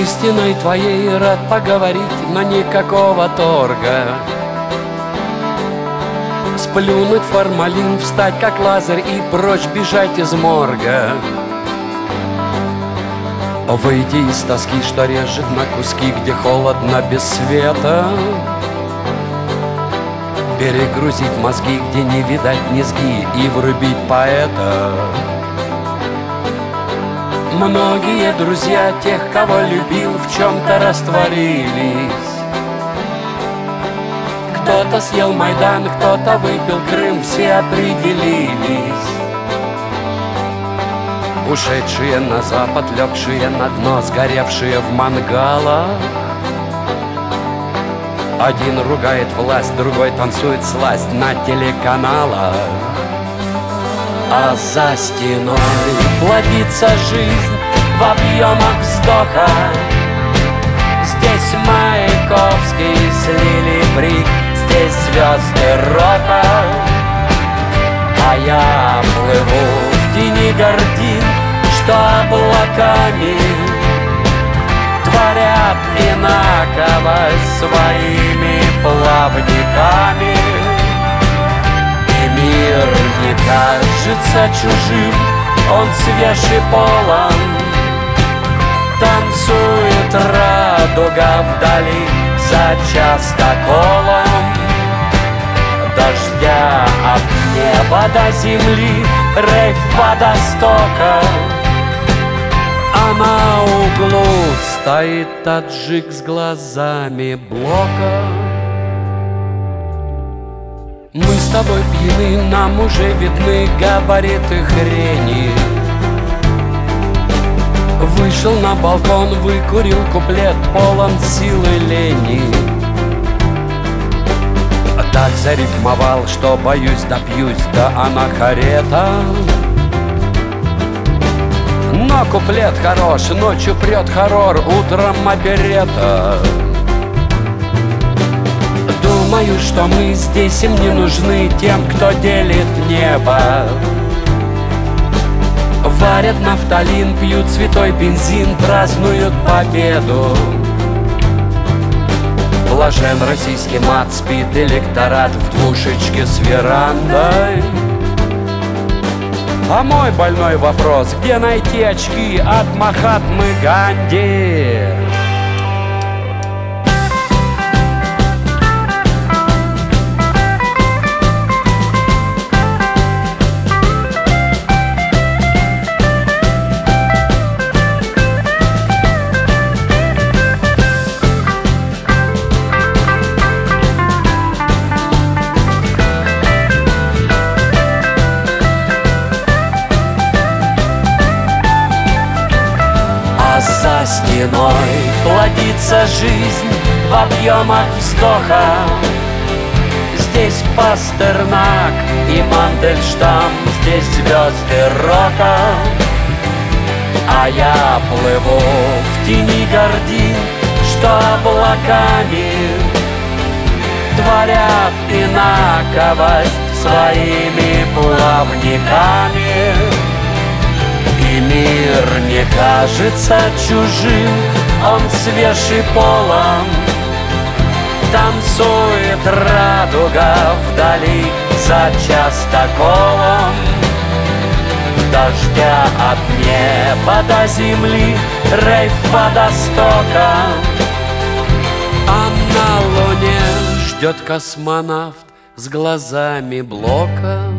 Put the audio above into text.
истиной твоей рад поговорить, но никакого торга. Сплюнуть формалин, встать как Лазарь и прочь бежать из морга. Выйти из тоски, что режет на куски, где холодно без света. Перегрузить мозги, где не видать низги, и врубить поэта. Многие друзья тех, кого любил, в чем-то растворились. Кто-то съел Майдан, кто-то выпил Крым, все определились. Ушедшие на запад, легшие на дно, сгоревшие в мангалах. Один ругает власть, другой танцует сласть на телеканалах. А за стеной плодится жизнь в объемах вздоха. Здесь Маяковский слили брик, здесь звезды рока. А я плыву в тени гордин, что облаками творят инаковость своими плавниками. И мир не кажется чужим, он свеж и полон. Танцует радуга вдали за частоколом. Дождя от неба до земли, рейв водостока. А на углу стоит таджик с глазами Блока. Мы с тобой пьяны, нам уже видны габариты хрени. Вышел на балкон, выкурил куплет, полон силы лени. Так зарифмовал, что боюсь, допьюсь до анахарета. Но куплет хорош, ночью прет хоррор, утром оперета. Думаю, что мы здесь им не нужны, тем, кто делит небо. Варят нафталин, пьют святой бензин, празднуют победу. Блажен российский мат, спит электорат в двушечке с верандой. А мой больной вопрос, где найти очки от Махатмы Ганди? За стеной плодится жизнь в объемах вздоха. Здесь Пастернак и Мандельштам, здесь звезды рока. А я плыву в тени гордин, что облаками творят инаковость своими плавниками. И мир не кажется чужим, он свеж и полон. Танцует радуга вдали за частоколом. Дождя от неба до земли, рейв водостока. А на луне ждет космонавт с глазами Блока.